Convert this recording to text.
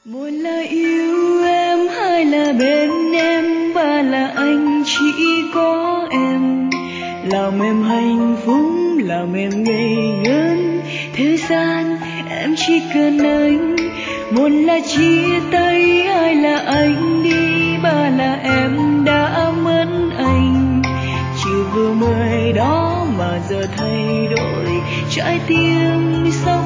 Một là yêu em, hai là bên em, ba là anh chỉ có em. Làm em hạnh phúc, làm em ngây ngất thế gian, em chỉ cần anh. Một là chia tay, hai là anh đi, ba là em đã mất anh. Chiều vừa mới đó mà giờ thay đổi, trái tim sao